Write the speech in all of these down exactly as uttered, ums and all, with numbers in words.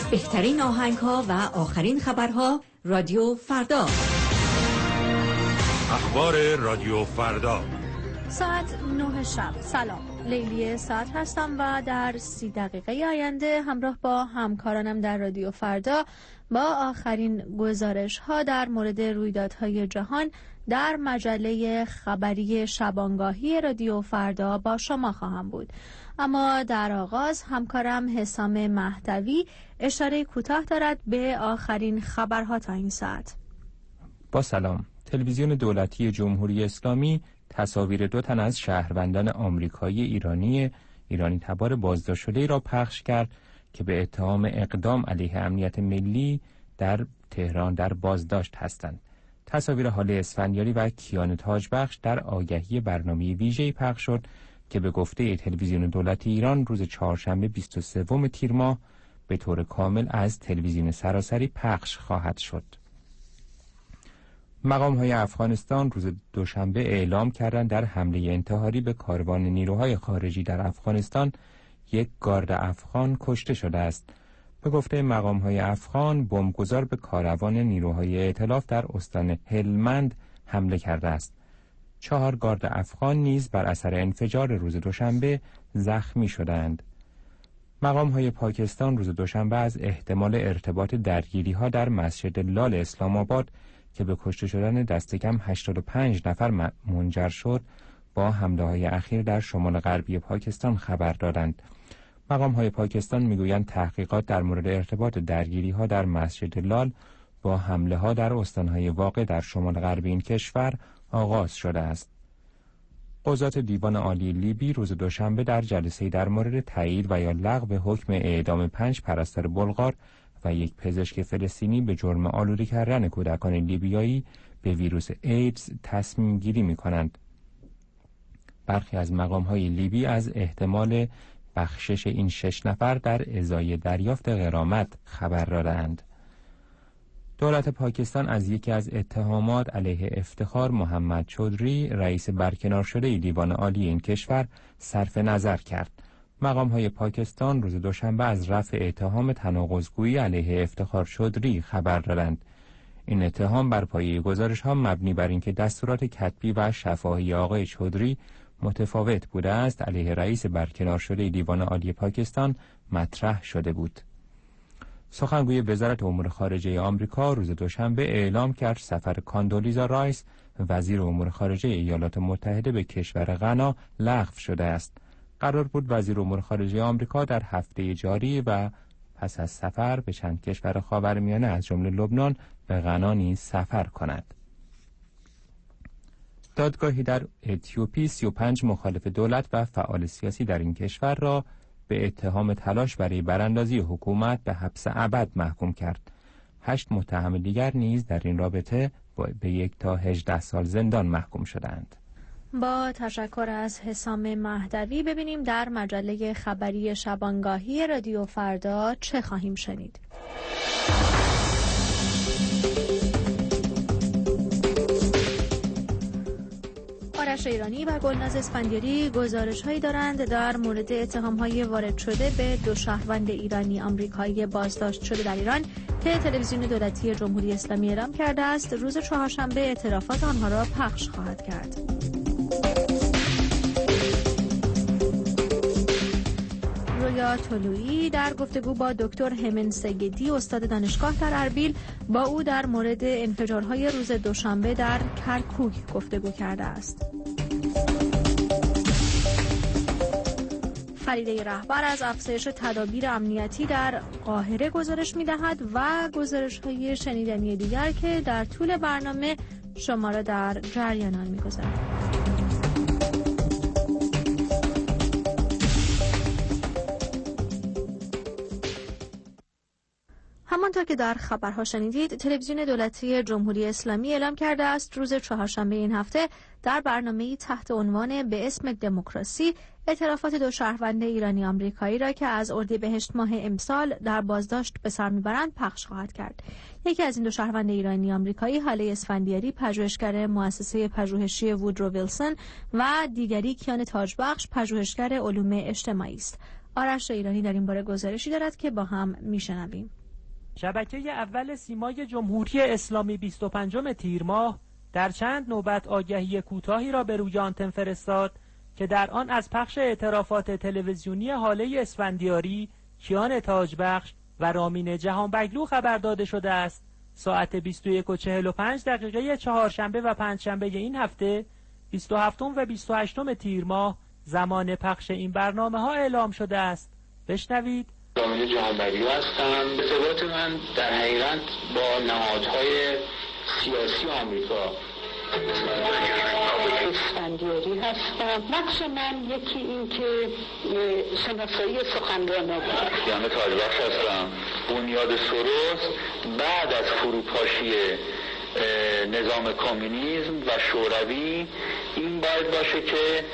بهترین آهنگ‌ها و آخرین خبرها رادیو فردا. اخبار رادیو فردا ساعت نه شب. سلام، لیلی ساعت هستم و در سی دقیقه آینده همراه با همکارانم در رادیو فردا با آخرین گزارش ها در مورد رویدادهای جهان در مجله خبری شبانگاهی رادیو فردا با شما خواهم بود. اما در آغاز همکارم حسام مهدوی اشاره کوتاه دارد به آخرین خبرها تا این ساعت. با سلام. تلویزیون دولتی جمهوری اسلامی تصاویر دو تن از شهروندان آمریکایی ایرانی ایرانی تبار بازداشت شده را پخش کرد که به اتهام اقدام علیه امنیت ملی در تهران در بازداشت هستند. تصاویر هاله اسفندیاری و کیان تاجبخش در آگهی برنامه ویژه‌ای پخش شد که به گفته تلویزیون دولتی ایران روز چهارشنبه بیست و سوم تیر ماه به طور کامل از تلویزیون سراسری پخش خواهد شد. مقام‌های افغانستان روز دوشنبه اعلام کردند در حمله انتحاری به کاروان نیروهای خارجی در افغانستان یک گارد افغان کشته شده است. به گفته مقام‌های افغان، بمبگذار به کاروان نیروهای ائتلاف در استان هلمند حمله کرده است. چهار گارد افغان نیز بر اثر انفجار روز دوشنبه زخمی شدند. مقام‌های پاکستان روز دوشنبه از احتمال ارتباط درگیری‌ها در مسجد لال اسلام آباد که به کشته شدن دست کم هشتاد و پنج نفر منجر شد با حمله‌های اخیر در شمال غربی پاکستان خبر دادند. مقام‌های پاکستان میگویند تحقیقات در مورد ارتباط درگیری‌ها در مسجد لال با حمله‌ها در استان‌های واقع در شمال غربی این کشور آغاز شده است. قضات دیوان عالی لیبی روز دوشنبه در جلسه‌ای در مورد تایید و یا لغو حکم اعدام پنج پرستار بلغار و یک پزشک فلسطینی به جرم آلوده کردن کودکان لیبیایی به ویروس ایدز تصمیم گیری می کنند. برخی از مقام‌های لیبی از احتمال بخشش این شش نفر در ازای دریافت غرامت خبر دادند. دولت پاکستان از یکی از اتهامات علیه افتخار محمد چودری، رئیس برکنار شده دیوان عالی این کشور، صرف نظر کرد. مقام‌های پاکستان روز دوشنبه از رفع اتهام تناقض‌گویی علیه افتخار چودری خبر دادند. این اتهام بر پایه گزارش‌ها مبنی بر اینکه دستورات کتبی و شفاهی آقای چودری متفاوت بوده است علیه رئیس برکنار شده دیوان عالی پاکستان مطرح شده بود. سخنگوی وزارت امور خارجه آمریکا روز دوشنبه اعلام کرد سفر کاندولیزا رایس، وزیر امور خارجه ایالات متحده، به کشور غنا لغو شده است. قرار بود وزیر امور خارجه آمریکا در هفته جاری و پس از سفر به چند کشور خاورمیانه از جمله لبنان به غنا نیز سفر کند. دادگاهی در اتیوپی سی و پنج مخالف دولت و فعال سیاسی در این کشور را به اتهام تلاش برای براندازی حکومت به حبس ابد محکوم کرد. هشت متهم دیگر نیز در این رابطه به یک تا هجده سال زندان محکوم شدند. با تشکر از حسام مهدوی ببینیم در مجله خبری شبانگاهی رادیو فردا چه خواهیم شنید. آرش ایرانی و گلناز اسفندیاری گزارش‌هایی دارند در مورد اتهام‌های وارد شده به دو شهروند ایرانی آمریکایی بازداشت شده در ایران که تلویزیون دولتی جمهوری اسلامی اعلام کرده است روز چهارشنبه اعترافات آنها را پخش خواهد کرد. رویا طلویی در گفتگو با دکتر همن سگدی استاد دانشگاه در اربیل با او در مورد انفجارهای روز دوشنبه در کرکوک گفتگو کرده است. فریده رهبر از افزایش تدابیر امنیتی در قاهره گزارش می‌دهد و گزارش‌های شنیدنی دیگر که در طول برنامه شما را در جریان آن می‌گذارد. همانطور که در خبرها شنیدید، تلویزیون دولتی جمهوری اسلامی اعلام کرده است روز چهارشنبه این هفته در برنامه‌ای تحت عنوان به اسم دموکراسی اعترافات دو شهروند ایرانی آمریکایی را که از اردیبهشت ماه امسال در بازداشت به سر میبرند پخش خواهد کرد. یکی از این دو شهروند ایرانی آمریکایی هاله اسفندیاری، پژوهشگر مؤسسه پژوهشی وودرو ویلسون و دیگری کیان تاجبخش، پژوهشگر علوم اجتماعی است. آرش ایرانی در این باره گزارشی دارد که با هم میشنویم. شبکه اول سیمای جمهوری اسلامی بیست و پنجم تیر ماه در چند نوبت آگهی کوتاهی را به روی آنتن فرستاد که در آن از پخش اعترافات تلویزیونی هاله اسفندیاری، کیان تاجبخش و رامین جهانبگلو خبر داده شده است. ساعت بیست و یک و چهل و پنج دقیقه چهارشنبه و پنجشنبه این هفته بیست و هفتم و بیست و هشتم تیر ماه زمان پخش این برنامه ها اعلام شده است. بشنوید. رامین جهانبگلو هستم. ارتباط من در حقیقت با نهادهای سیاسی آمریکا اسفندیاری هستم. نقش من یکی این که شناسایی سخنرانان بود. کیان تاجبخش هستم. بنیاد سروس بعد از فروپاشی نظام کمونیسم و شوروی این باید باشه که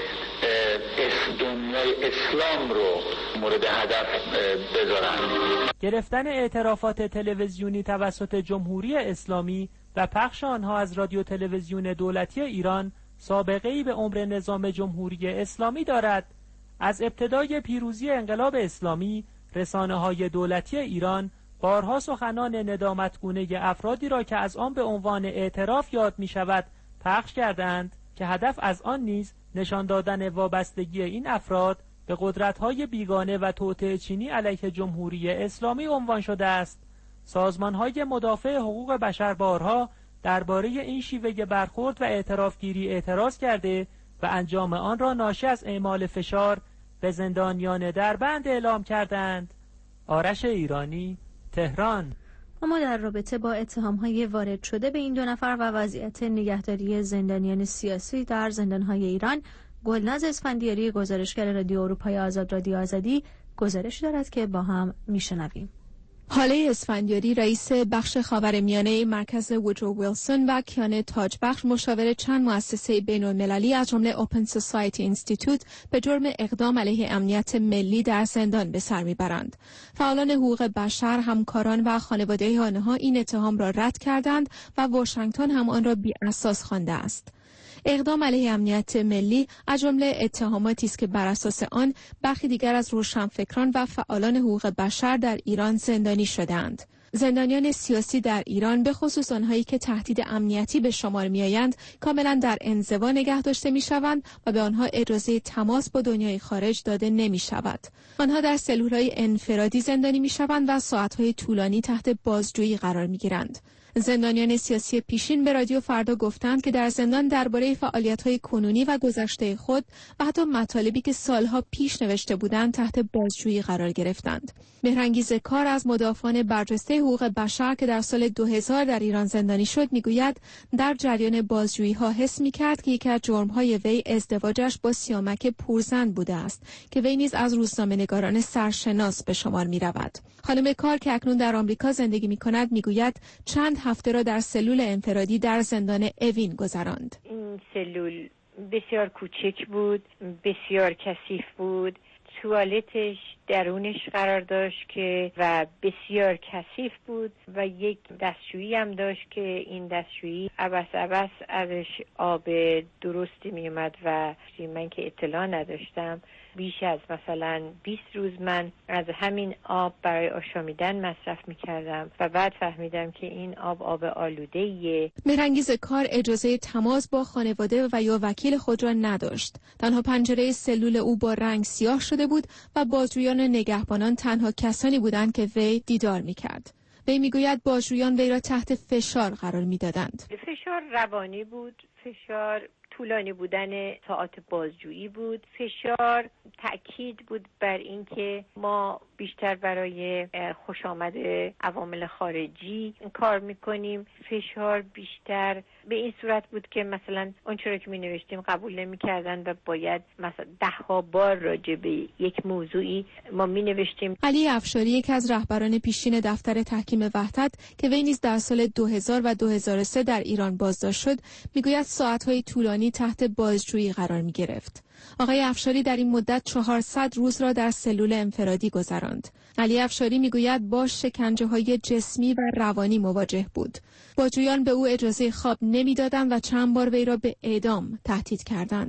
دنیای اسلام رو مورد هدف بذارن. گرفتن اعترافات تلویزیونی توسط جمهوری اسلامی و پخش آنها از رادیو تلویزیون دولتی ایران سابقه‌ای به عمر نظام جمهوری اسلامی دارد. از ابتدای پیروزی انقلاب اسلامی رسانه‌های دولتی ایران بارها سخنان ندامتگونه افرادی را که از آن به عنوان اعتراف یاد می شود پخش کردند که هدف از آن نیز نشان دادن وابستگی این افراد به قدرت‌های بیگانه و توطئه چینی علیه جمهوری اسلامی عنوان شده است. سازمان‌های مدافع حقوق بشر بارها درباره این شیوه برخورد و اعترافگیری اعتراض کرده و انجام آن را ناشی از اعمال فشار به زندانیان دربند اعلام کردند. آرش ایرانی، تهران. اما در رابطه با اتهام‌های وارد شده به این دو نفر و وضعیت نگهداری زندانیان سیاسی در زندان‌های ایران، گلناز اسفندیاری گزارشگر رادیو اروپای آزاد رادیو آزادی گزارش دارد که با هم میشنویم. هاله اسفندیاری رئیس بخش خاورمیانه مرکز وودرو ویلسون و کیان تاجبخش مشاور چند مؤسسه بین‌المللی از جمله اوپن سوسایتی اینستیتوت به جرم اقدام علیه امنیت ملی در زندان به سر میبرند. فعالان حقوق بشر، همکاران و خانواده آنها این اتهام را رد کردند و واشنگتن هم آن را بی‌اساس خوانده است. اقدام علیه امنیت ملی از جمله اتهاماتی است که بر اساس آن برخی دیگر از روشنفکران و فعالان حقوق بشر در ایران زندانی شدند. زندانیان سیاسی در ایران به خصوص آنهایی که تهدید امنیتی به شمار می‌آیند کاملا در انزوا نگه داشته می‌شوند و به آنها اجازه تماس با دنیای خارج داده نمی‌شود. آنها در سلول‌های انفرادی زندانی می‌شوند و ساعت‌های طولانی تحت بازجویی قرار می‌گیرند. زندانیان سیاسی پیشین به رادیو فردا گفتند که در زندان درباره فعالیت‌های کنونی و گذشته خود و حتی مطالبی که سالها پیش نوشته بودند تحت بازجویی قرار گرفتند. مهرانگیز کار از مدافعان برجسته حقوق بشر که در سال دو هزار در ایران زندانی شد میگوید در جریان بازجویی‌ها حس می‌کرد که یکی از جرم‌های وی ازدواجش با سیامک پورزن بوده است که وی نیز از روزنامه‌نگاران سرشناس به شمار می‌رود. خانم کار که اکنون در آمریکا زندگی می‌کند میگوید چند هفته را در سلول انفرادی در زندان اوین گذراند. این سلول بسیار کوچک بود، بسیار کثیف بود، توالتش درونش قرار داشت که و بسیار کثیف بود و یک دستشویی هم داشت که این دستشویی عبس عبس ازش آب درستی می اومد و من که اطلاع نداشتم بیش از مثلا بیست روز من از همین آب برای آشامیدن مصرف می‌کردم و بعد فهمیدم که این آب آب آلوده‌ایه. مهرانگیز کار اجازه تماس با خانواده و یا وکیل خود را نداشت. تنها پنجره سلول او با رنگ سیاه شده بود و بازجویان و نگهبانان تنها کسانی بودند که وی دیدار می‌کرد. وی میگوید بازجویان وی را تحت فشار قرار می‌دادند. فشار روانی بود، فشار طولانی بودن ساعات بازجویی بود، فشار تأکید بود بر اینکه ما بیشتر برای خوش آمد عوامل خارجی کار میکنیم، فشار بیشتر به این صورت بود که مثلا آنچه را که می نوشتیم قبول نمی کردن و باید مثلا ده ها بار راجع به یک موضوعی ما می نوشتیم. علی افشاری یکی از رهبران پیشین دفتر تحکیم وحدت که وی نیز در سال دو هزار و دو هزار و سه در ایران بازداشت شد میگوید ساعت‌های طولانی تحت بازجویی قرار می گرفت. آقای افشاری در این مدت چهارصد روز را در سلول انفرادی گذراند. علی افشاری میگوید با شکنجه‌های جسمی و روانی مواجه بود. بازجویان به او اجازه خواب نمیدادند و چند بار وی را به اعدام تهدید کردند.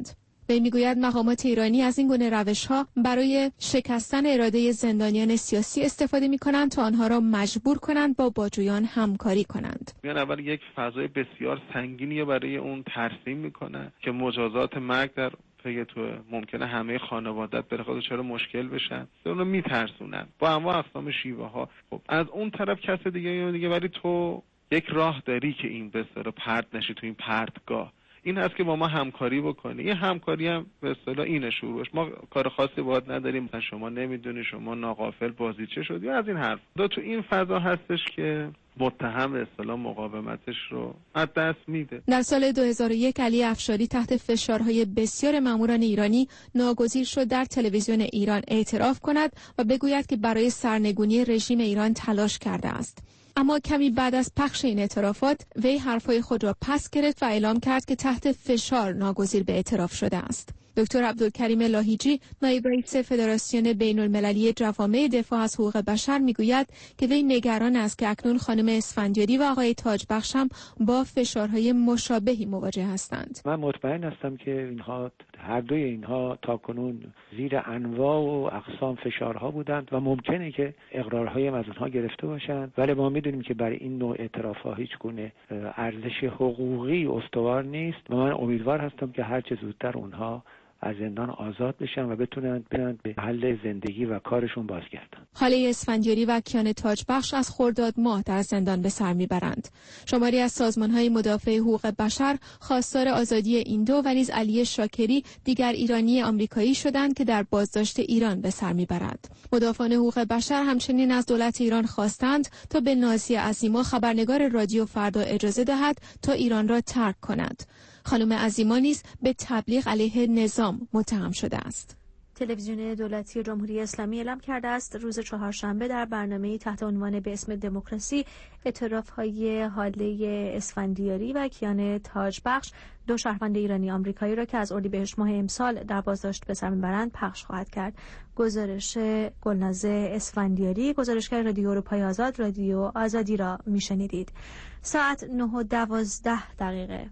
وی میگوید مقامات ایرانی از این گونه روش‌ها برای شکستن اراده زندانیان سیاسی استفاده می‌کنند تا آنها را مجبور کنند با بازجویان همکاری کنند. میان اول یک فضای بسیار سنگینی برای اون ترسیم میکنه که مجازات مرگ در پی تو ممکنه همه خانوادت به خاطر چرا مشکل بشن، اونو میترسونن با انواع اقسام شیوه ها. خب از اون طرف کس دیگه یا دیگه ولی تو یک راه داری که این به اصطلاح پرت نشی تو این پرتگاه، این هست که با ما همکاری بکنی. این همکاری هم به اصطلاح اینه شروعش، ما کار خاصی باهات نداریم، مثلا شما نمیدونی، شما ناغافل بازیچه شدی از این حرف. دو تو این فضا هستش که متهم به اصطلاح مقاومتش رو از دست میده. در سال دو هزار و یک علی افشاری تحت فشارهای بسیار ماموران ایرانی ناگزیر شد در تلویزیون ایران اعتراف کند و بگوید که برای سرنگونی رژیم ایران تلاش کرده است. اما کمی بعد از پخش این اعترافات وی حرفهای خود را پس گرفت و اعلام کرد که تحت فشار ناگزیر به اعتراف شده است. دکتر عبدالکریم لاهیجی، نایب رئیس فدراسیون بین المللی جوامع دفاع از حقوق بشر میگوید که وی نگران است که اکنون خانم اسفندیاری و آقای تاجبخش هم با فشارهای مشابهی مواجه هستند. من مطمئن هستم که اینها هر دوی اینها تاکنون زیر انواع و اقسام فشارها بودند و ممکنه که اقرارهای از اونها گرفته باشند، ولی ما میدونیم که برای این نوع اعترافها هیچ گونه ارزش حقوقی استوار نیست و من امیدوار هستم که هر چه زودتر اونها از زندان آزاد بشن و بتونن برن به محل زندگی و کارشون بازگردن. حاله اسفندیاری و کیان تاجبخش از خرداد ماه در زندان به سر میبرند. شماری از سازمان‌های مدافع حقوق بشر خواستار آزادی این دو و نیز علی شاکری دیگر ایرانی آمریکایی شدند که در بازداشت ایران به سر میبرد. مدافعان حقوق بشر همچنین از دولت ایران خواستند تا به نازیه عظیما خبرنگار رادیو فردا اجازه دهد تا ایران را ترک کند. خانم عظیما نیز به تبلیغ علیه نظام متهم شده است. تلویزیون دولتی جمهوری اسلامی اعلام کرده است روز چهارشنبه در برنامه‌ای تحت عنوان به اسم دموکراسی اعتراف‌های حاله اسفندیاری و کیان تاجبخش، دو شهروند ایرانی آمریکایی را که از اردیبهشت ماه امسال در بازداشت به سر میبرند پخش خواهد کرد. گزارش گلنازه اسفندیاری، گزارشگر رادیو اروپای آزاد، رادیو آزادی را میشنیدید. ساعت نه و دوازده دقیقه.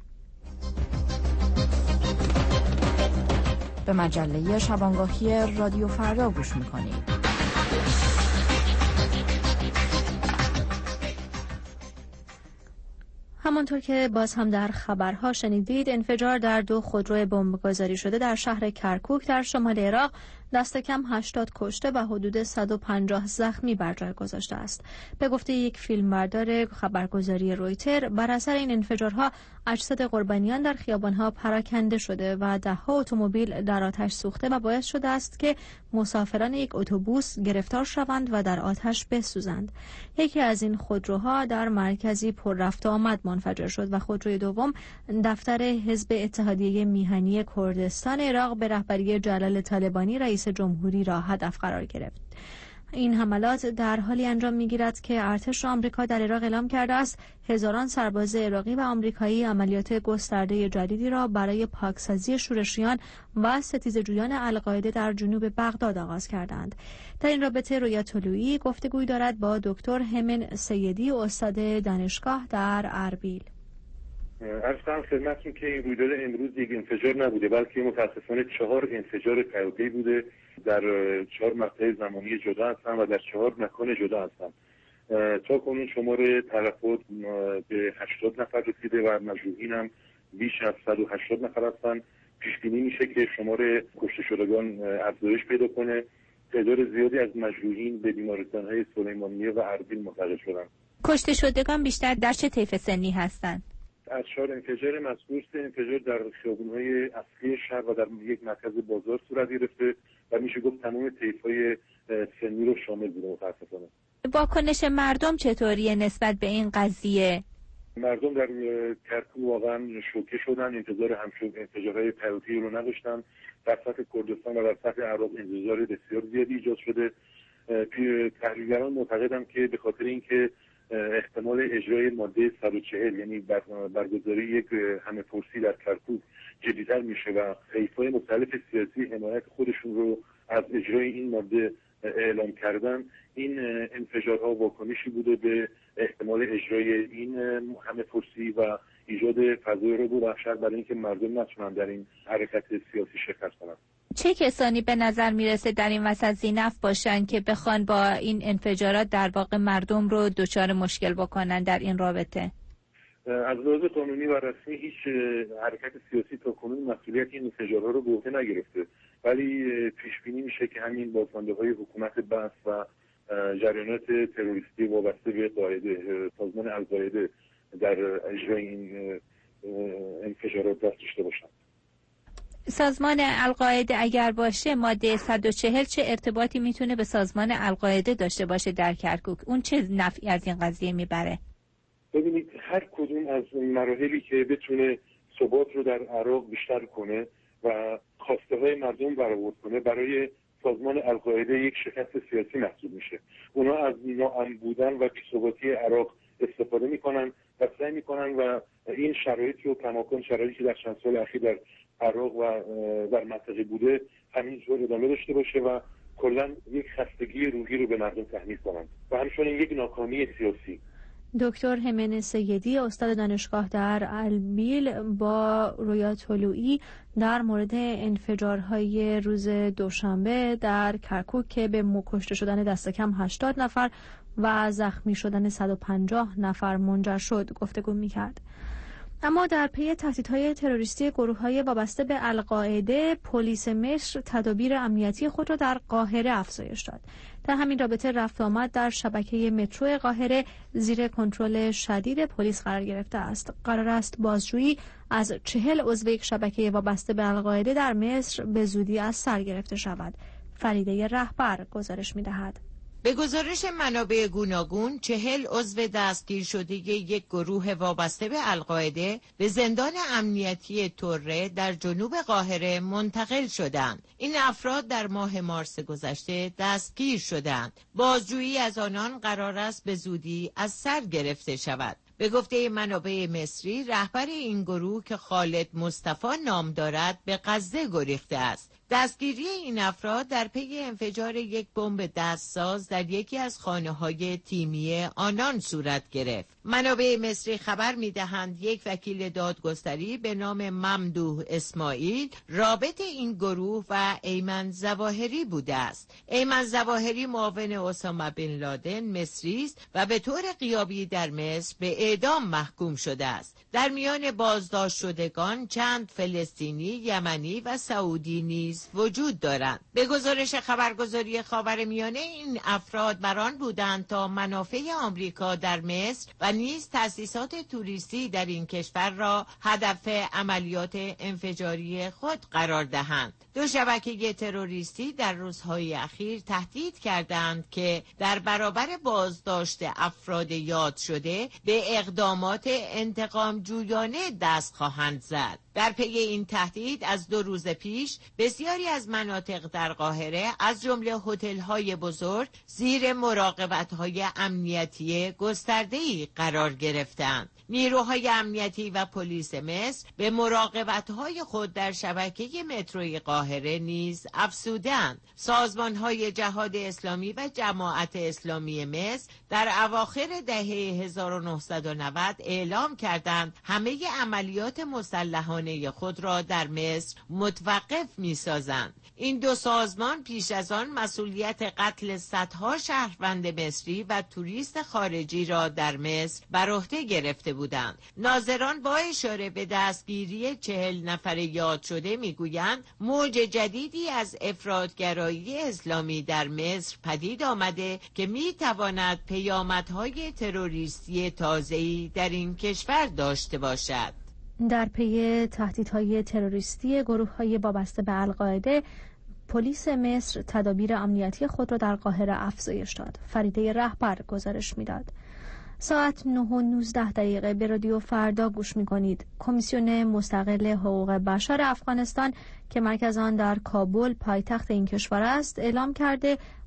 به مجله شبانگاهی رادیو فردا گوش میکنید. همانطور که باز هم در خبرها شنیدید، انفجار در دو خودرو بمبگذاری شده در شهر کرکوک در شمال عراق دست کم هشتاد کشته و حدود صد و پنجاه زخمی بر جای گذاشته است. به گفته یک فیلمبردار خبرگزاری رویتر، بر اثر این انفجارها اجساد قربانیان در خیابانها پراکنده شده و ده‌ها اتومبیل در آتش سوخته و باعث شده است که مسافران یک اتوبوس گرفتار شوند و در آتش بسوزند. یکی از این خودروها در مرکزی پر رفت و آمد منفجر شد و خودروی دوم دفتر حزب اتحادیه میهنی کردستان عراق به رهبری جلال طالبانی رئیس جمهوری را هدف قرار گرفت. این حملات در حالی انجام می‌گیرد که ارتش آمریکا در عراق اعلام کرده است هزاران سرباز عراقی و آمریکایی عملیات گسترده جدیدی را برای پاکسازی شورشیان و ستیزجویان القاعده در جنوب بغداد آغاز کردند. در این رابطه رویا طلویی گفتگوی دارد با دکتر همن سیدی، استاد دانشگاه در اربیل. عرض کنم خدمتتون که این رویداد امروز یک انفجار نبوده، بلکه متاسفانه چهار انفجار پیاپی بوده در چهار مقطع زمانی جدا هستن و در چهار مکان جدا هستن. تا کنون شمار تلفات به هشتاد نفر رسیده و مجروحین هم بیش از صد و هشتاد نفر هستن. پیش بینی میشه که شمار کشته شدگان افزایش پیدا کنه. تعداد زیادی از مجروحین به بیمارستان‌های سلیمانیه و اربیل منتقل شدن. کشته شدگان بیشتر در چه طیف سنی هستند؟ از چهار انفجار مذکور سه انفجار در خیابون‌های اصلی شهر و در یک مرکز بازار صورت گرفته و میشه گفت تمام طیف‌های سنی رو شامل بوده. متأسفانه واکنش مردم چطوریه نسبت به این قضیه؟ مردم در کرکوک واقعا شوکه شدن، انتظار همچون انفجارهای پیاپی رو نداشتن. در سطح کردستان و در سطح عراق انتظار بسیار زیادی ایجاد شده. تحلیلگران معتقدند که به خاطر اینکه احتمال اجرای ماده صد و چهل یعنی برگزاری یک همه پرسی در کرکوک جدی‌تر میشه و حزب‌های مختلف سیاسی حمایت خودشون رو از اجرای این ماده اعلام کردن، این انفجارها واکنشی بوده به احتمال اجرای این همه پرسی و ایجاد فضای رو و وحشت برای اینکه مردم نتونن در این حرکت سیاسی شرکت کنن. چه کسانی به نظر میرسه در این وسط ذی‌نفع باشن که بخوان با این انفجارات در واقع مردم رو دچار مشکل بکنن در این رابطه؟ از لحاظ قانونی و رسمی هیچ حرکت سیاسی تا کنون مسئولیت این انفجارها رو به عهده نگرفته، ولی پیش بینی میشه که همین بازمانده‌های حکومت بعث و جریانات تروریستی وابسته به قاعده سازمان القاعده در اجرای این انفجارات دست داشته باشند. سازمان القاعده اگر باشه، ماده صد و چهل چه ارتباطی میتونه به سازمان القاعده داشته باشه در کرکوک؟ اون چه نفعی از این قضیه میبره؟ ببینید، هر کدوم از مراحلی که بتونه ثبات رو در عراق بیشتر کنه و خواسته های مردم برآورد کنه، برای سازمان القاعده یک شکست سیاسی محسوب میشه. اونا از ناامن بودن و بی‌ثباتی عراق استفاده میکنن و سعی میکنن و این شرایطی رو کماکان شرایطی که در چند سال اخیر در عراق و در منطقه بوده همینجور ادامه داشته باشه و کلا یک خستگی روحی رو به مردم تحمیل کنن و همچنین یک ناکامی سیاسی. دکتر همین سیدی، استاد دانشگاه در البیل، با رویا طلویی در مورد انفجارهای روز دوشنبه در کرکوک که به کشته شدن دست کم هشتاد نفر و زخمی شدن صد و پنجاه نفر منجر شد گفتگو می‌کرد. اما در پی تهدیدهای تروریستی گروه‌های وابسته به القاعده، پلیس مصر تدابیر امنیتی خود را در قاهره افزایش داد. در همین رابطه رفت آمد در شبکه مترو قاهره زیر کنترل شدید پلیس قرار گرفته است. قرار است بازجویی از چهل عضو یک شبکه وابسته به القاعده در مصر به زودی از سر گرفته شود. فریده رهبر گزارش می‌دهد. به گزارش منابع گوناگون، چهل عضو دستگیر شده یک گروه وابسته به القاعده به زندان امنیتی طره در جنوب قاهره منتقل شدند. این افراد در ماه مارس گذشته دستگیر شدند. بازجویی از آنان قرار است به زودی از سر گرفته شود. به گفته منابع مصری، رهبر این گروه که خالد مصطفی نام دارد به غزه گریخته است. دستگیری این افراد در پی انفجار یک بمب دستساز در یکی از خانه‌های تیمی آنان صورت گرفت. منابع مصری خبر می‌دهند یک وکیل دادگستری به نام ممدوح اسماعیل رابط این گروه و ایمن ظواهری بوده است. ایمن ظواهری معاون اسامه بن لادن مصری است و به طور غیابی در مصر به اعدام محکوم شده است. در میان بازداشت شدگان چند فلسطینی، یمنی و سعودی نیز وجود دارند. به گزارش خبرگزاری خاورمیانه، این افراد بران بودند تا منافع آمریکا در مصر و نیز تأسیسات توریستی در این کشور را هدف عملیات انفجاری خود قرار دهند. دو شبکه تروریستی در روزهای اخیر تهدید کردند که در برابر بازداشت افراد یاد شده به اقدامات انتقام جویانه دست خواهند زد. در پی این تهدید از دو روز پیش بسیاری از مناطق در قاهره از جمله هتل‌های بزرگ زیر مراقبت‌های امنیتی گسترده‌ای قرار گرفتند. نیروهای امنیتی و پلیس مصر به مراقبت‌های خود در شبکه متروی قاهره نیز افزودند. سازمان‌های جهاد اسلامی و جماعت اسلامی مصر در اواخر دهه هزار و نهصد و نود اعلام کردند همه عملیات مسلحانه خود را در مصر متوقف می‌سازند. این دو سازمان پیش از آن مسئولیت قتل صدها شهروند مصری و توریست خارجی را در مصر بر عهده گرفته بودند. ناظران با اشاره به دستگیری چهل نفر یاد شده میگویند موج جدیدی از افراطگرایی اسلامی در مصر پدید آمده که میتواند پیامدهای تروریستی تازه‌ای در این کشور داشته باشد. در پی تهدیدهای تروریستی گروه‌های وابسته به القاعده، پلیس مصر تدابیر امنیتی خود را در قاهره افزایش داد. فریده رهبر گزارش می‌داد. ساعت نه و نوزده دقیقه به رادیو فردا گوش می‌کنید. کمیسیون مستقل حقوق بشر افغانستان که مرکز آن در کابل پایتخت این کشور است، اعلام کرده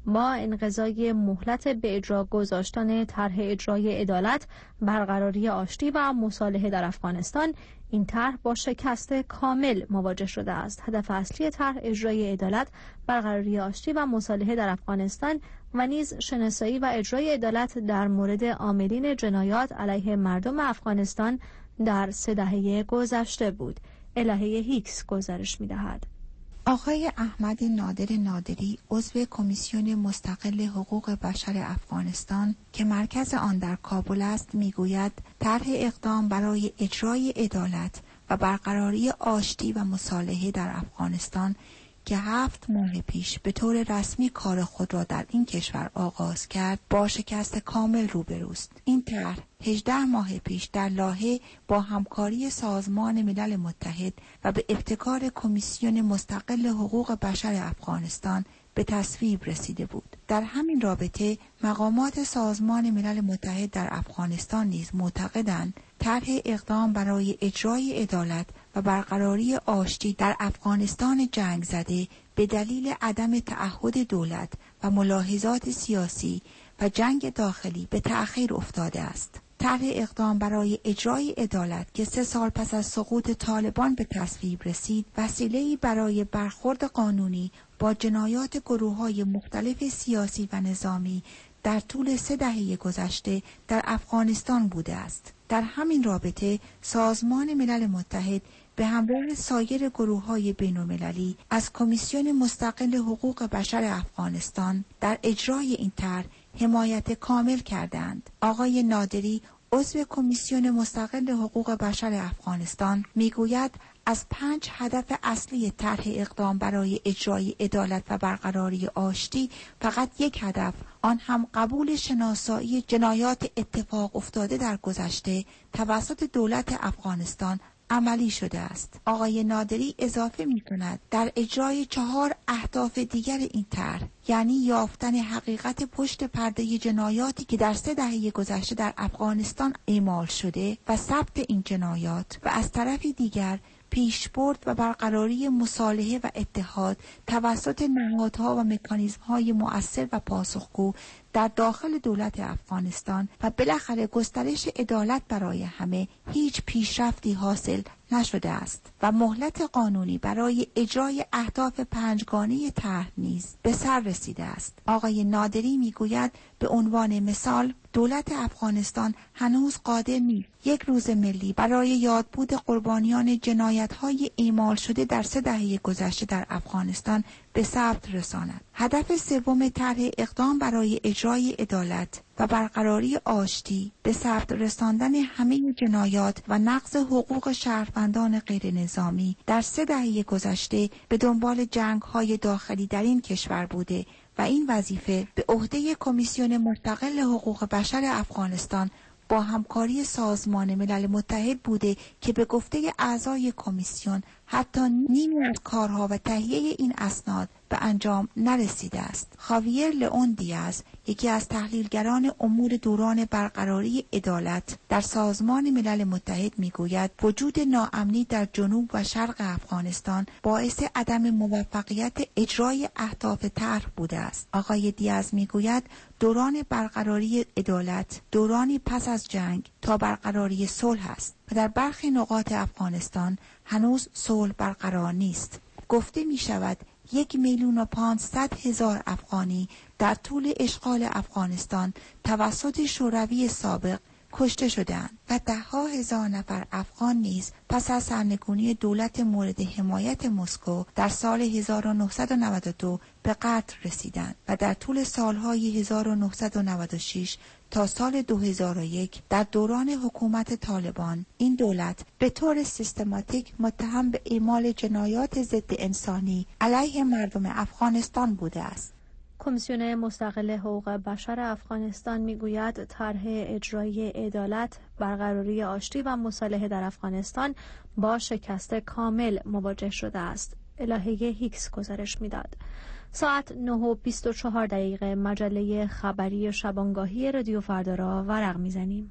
با انقضای مهلت به اجرا گذاشتن طرح اجرای عدالت، برقراری آشتی و مصالحه در افغانستان، این طرح با شکست کامل مواجه شده است. هدف اصلی طرح اجرای عدالت، برقراری آشتی و مصالحه در افغانستان و نیز شناسایی و اجرای عدالت در مورد عاملین جنایات علیه مردم افغانستان در سه دهه گذشته بود. الهه هیکس گزارش می‌دهد. آقای احمد نادر نادری، عضو کمیسیون مستقل حقوق بشر افغانستان که مرکز آن در کابل است، میگوید طرح اقدام برای اجرای عدالت و برقراری آشتی و مصالحه در افغانستان که هفت ماه پیش به طور رسمی کار خود را در این کشور آغاز کرد، با شکست کامل روبروست. این طرح هجده ماه پیش در لاهه با همکاری سازمان ملل متحد و به ابتکار کمیسیون مستقل حقوق بشر افغانستان به تصویب رسیده بود. در همین رابطه مقامات سازمان ملل متحد در افغانستان نیز معتقدند طرح اقدام برای اجرای عدالت و برقراری آشتی در افغانستان جنگ زده به دلیل عدم تعهد دولت و ملاحظات سیاسی و جنگ داخلی به تأخیر افتاده است. طرح اقدام برای اجرای عدالت که سه سال پس از سقوط طالبان به تصویب رسید، وسیله‌ای برای برخورد قانونی با جنایات گروه‌های مختلف سیاسی و نظامی در طول سه دهه گذشته در افغانستان بوده است. در همین رابطه سازمان ملل متحد به همراه سایر گروه‌های بین‌المللی از کمیسیون مستقل حقوق بشر افغانستان در اجرای این طرح حمایت کامل کردند. آقای نادری، عضو کمیسیون مستقل حقوق بشر افغانستان، میگوید از پنج هدف اصلی طرح اقدام برای اجرای عدالت و برقراری آشتی فقط یک هدف، آن هم قبول شناسایی جنایات اتفاق افتاده در گذشته توسط دولت افغانستان عملی شده است. آقای نادری اضافه می کند در اجرای چهار اهداف دیگر این طرح، یعنی یافتن حقیقت پشت پرده جنایاتی که در سه دهه گذشته در افغانستان اعمال شده و ثبت این جنایات، و از طرف دیگر پیشبرد و برقراری مصالحه و اتحاد توسط نهادها و مکانیزم‌های مؤثر و پاسخگو در داخل دولت افغانستان و بالاخره گسترش عدالت برای همه، هیچ پیشرفتی حاصل نشده است و مهلت قانونی برای اجرای اهداف پنجگانه طرح نیز به سر رسیده است. آقای نادری میگوید به عنوان مثال دولت افغانستان هنوز قادر نیست یک روز ملی برای یادبود قربانیان جنایت‌های اعمال شده در سه دهه گذشته در افغانستان به ثبت رساند. هدف سوم طرح اقدام برای اجرای عدالت و برقراری آشتی به ثبت رساندن همه جنایات و نقض حقوق شهروندان غیر نظامی در سه دهه گذشته به دنبال جنگ‌های داخلی در این کشور بوده و این وظیفه به عهده کمیسیون مستقل حقوق بشر افغانستان با همکاری سازمان ملل متحد بوده که به گفته اعضای کمیسیون حتی نیمی از کارها و تهیه این اسناد به انجام نرسیده است. خاویر لئون دیاز، یکی از تحلیلگران امور دوران برقراری عدالت در سازمان ملل متحد، میگوید وجود ناامنی در جنوب و شرق افغانستان باعث عدم موفقیت اجرای اهداف طرح بوده است. آقای دیاز میگوید دوران برقراری عدالت دورانی پس از جنگ تا برقراری صلح است و در برخی نقاط افغانستان هنوز صلح برقرار نیست. گفته می شود یک میلیون و پانصد هزار افغانی در طول اشغال افغانستان توسط شوروی سابق کشته شدند و ده ها هزار نفر افغان نیز پس از سرنگونی دولت مورد حمایت مسکو در سال هزار و نهصد و نود و دو به قتل رسیدند و در طول سالهای هزار و نهصد و نود و شش تا سال دو هزار و یک در دوران حکومت طالبان این دولت به طور سیستماتیک متهم به اعمال جنایات ضد انسانی علیه مردم افغانستان بوده است. کمیسیون مستقل حقوق بشر افغانستان میگوید طرح اجرای عدالت، برقراری آشتی و مصالحه در افغانستان با شکست کامل مواجه شده است. الهه هیکس گزارش میداد. ساعت نه و بیست و چهار دقیقه مجله خبری شبانگاهی رادیو فردا را ورق میزنیم.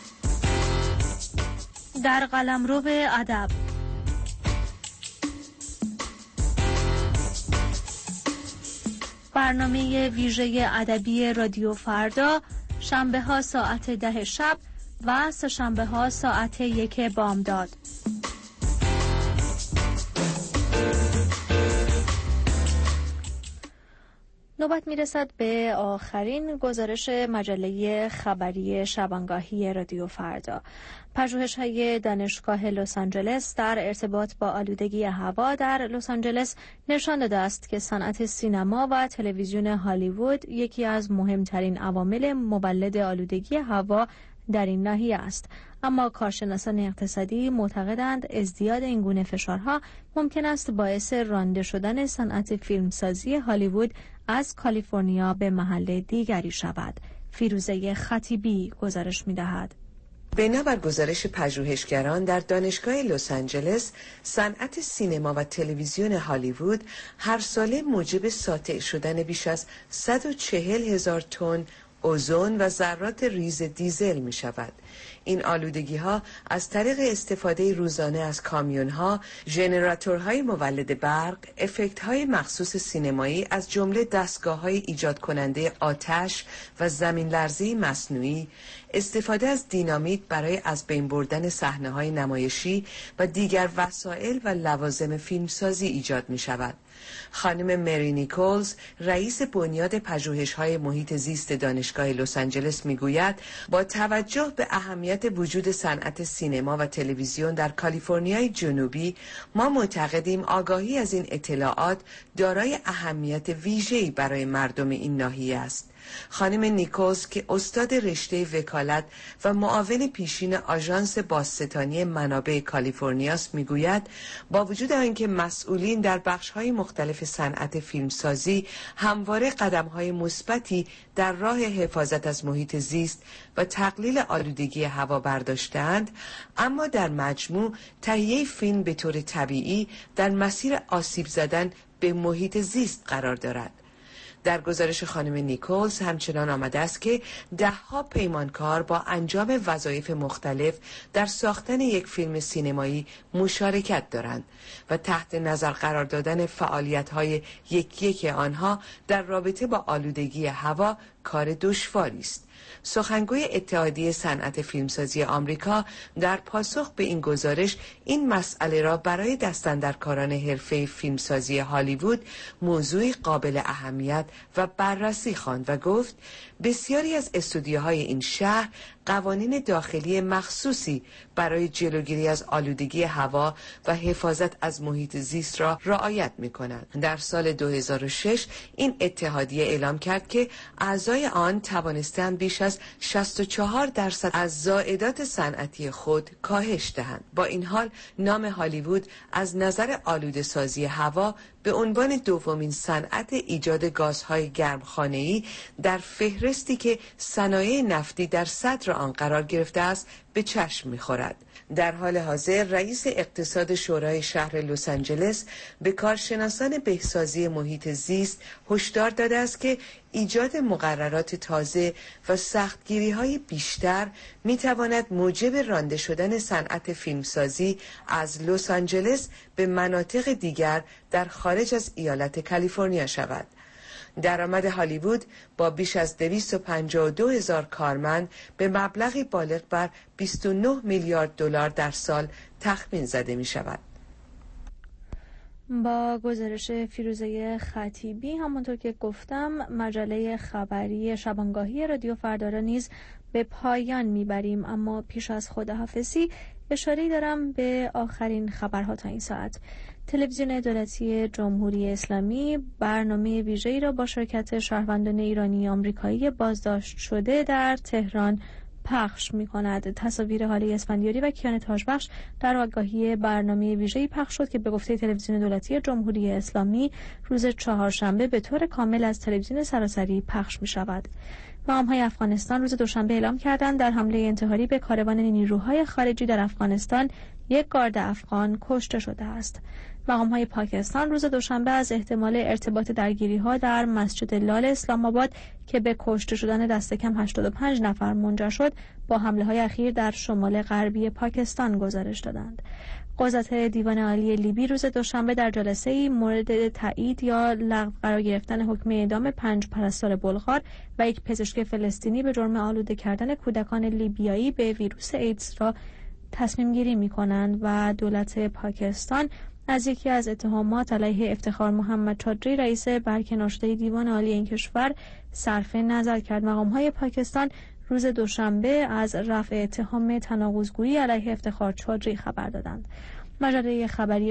در قلمرو ادب برنامه ویژه ادبی رادیو فردا شنبه ها ساعت ده شب و سه شنبه ها ساعت یک بامداد. نوبت میرسد به آخرین گزارش مجله خبری شبانگاهی رادیو فردا. پژوهش‌های دانشگاه لس آنجلس در ارتباط با آلودگی هوا در لس آنجلس نشان داده است که صنعت سینما و تلویزیون هالیوود یکی از مهمترین عوامل مولد آلودگی هوا در این ناحیه است. اما کارشناسان اقتصادی معتقدند ازدیاد این گونه فشارها ممکن است باعث رانده شدن صنعت فیلمسازی هالیوود از کالیفرنیا به محل دیگری شود. فیروزه خطیبی گزارش می‌دهد. بنابر گزارش پژوهشگران در دانشگاه لس آنجلس، صنعت سینما و تلویزیون هالیوود هر ساله موجب ساطع شدن بیش از صد و چهل هزار تن اوزون و ذرات ریز دیزل می شود. این آلودگی ها از طریق استفاده روزانه از کامیون ها، ژنراتورهای مولد برق، افکت های مخصوص سینمایی از جمله دستگاه های ایجاد کننده آتش و زمین لرزی مصنوعی، استفاده از دینامیت برای از بین بردن صحنه های نمایشی و دیگر وسایل و لوازم فیلمسازی ایجاد می شود. خانم مری نیکولز، رئیس بنیاد پژوهش‌های محیط زیست دانشگاه لس آنجلس میگوید با توجه به اهمیت وجود صنعت سینما و تلویزیون در کالیفرنیای جنوبی، ما معتقدیم آگاهی از این اطلاعات دارای اهمیت ویژه‌ای برای مردم این ناحیه است. خانم نیکولز که استاد رشته وکالت و معاون پیشین آژانس بازستانی منابع کالیفرنیاست میگوید با وجود آنکه مسئولین در بخش‌های مختلف صنعت فیلمسازی همواره قدم‌های مثبتی در راه حفاظت از محیط زیست و تقلیل آلودگی هوا برداشتند، اما در مجموع تهیه فیلم به طور طبیعی در مسیر آسیب زدن به محیط زیست قرار دارد. در گزارش خانم نیکولز همچنان آمده است که دهها پیمانکار با انجام وظایف مختلف در ساختن یک فیلم سینمایی مشارکت دارند و تحت نظر قرار دادن فعالیت‌های یک یک آنها در رابطه با آلودگی هوا کار دشواری است. سخنگوی اتحادیه صنعت فیلمسازی آمریکا در پاسخ به این گزارش این مسئله را برای دستاندرکاران حرفه فیلمسازی هالیوود موضوعی قابل اهمیت و بررسی خواند و گفت بسیاری از استودیوهای این شهر قوانین داخلی مخصوصی برای جلوگیری از آلودگی هوا و حفاظت از محیط زیست را رعایت می‌کنند. در سال دو هزار و شش این اتحادیه اعلام کرد که اعضای آن توانستند بیش از شصت و چهار درصد از زائدات صنعتی خود کاهش دهند. با این حال نام هالیوود از نظر آلوده‌سازی هوا به عنوان دومین صنعت ایجاد گازهای گرمخانه‌ای در فهرستی که صنایع نفتی در صدر آن قرار گرفته است به چشم می‌خورد. در حال حاضر رئیس اقتصاد شورای شهر لس آنجلس به کارشناسان بهسازی محیط زیست هشدار داده است که ایجاد مقررات تازه و سختگیری‌های بیشتر می‌تواند موجب رانده شدن صنعت فیلمسازی از لس آنجلس به مناطق دیگر در خارج از ایالت کالیفرنیا شود. درآمد هالیوود با بیش از دویست و پنجاه و دو هزار کارمند به مبلغی بالغ بر بیست و نه میلیارد دلار در سال تخمین زده می شود. با گزارش فیروزه خطیبی همونطور که گفتم مجله خبری شبانگاهی رادیو فردا را نیز به پایان میبریم، اما پیش از خداحافظی اشاره‌ای دارم به آخرین خبرها تا این ساعت. تلویزیون دولتی جمهوری اسلامی برنامه ویژه‌ای را با شرکت شهروندان ایرانی آمریکایی بازداشت شده در تهران پخش می‌کند. تصاویر هاله اسفندیاری و کیان تاجبخش در آگاهی برنامه ویژه‌ای پخش شد که به گفته تلویزیون دولتی جمهوری اسلامی روز چهارشنبه به طور کامل از تلویزیون سراسری پخش می‌شود. مقام‌های افغانستان روز دوشنبه اعلام کردند در حمله انتحاری به کاروان نیروهای خارجی در افغانستان یک گارد افغان کشته شده است. مقام‌های پاکستان روز دوشنبه از احتمال ارتباط درگیری‌ها در مسجد لال اسلام آباد که به کشته شدن دست کم هشتاد و پنج نفر منجر شد با حمله‌های اخیر در شمال غربی پاکستان گزارش دادند. قضات دیوان عالی لیبی روز دوشنبه در جلسه‌ای مورد تایید یا لغو قرار گرفتن حکم اعدام پنج پرستار بلغار و یک پزشک فلسطینی به جرم آلوده کردن کودکان لیبیایی به ویروس ایدز را تصمیم گیری می کنند و دولت پاکستان از یکی از اتهامات علیه افتخار محمد چادری رئیس برکنار شده دیوان عالی این کشور صرف نظر کرد. مقام‌های پاکستان روز دوشنبه از رفع اتهام تناقض‌گویی علیه افتخار چادری خبر دادند. مجله خبری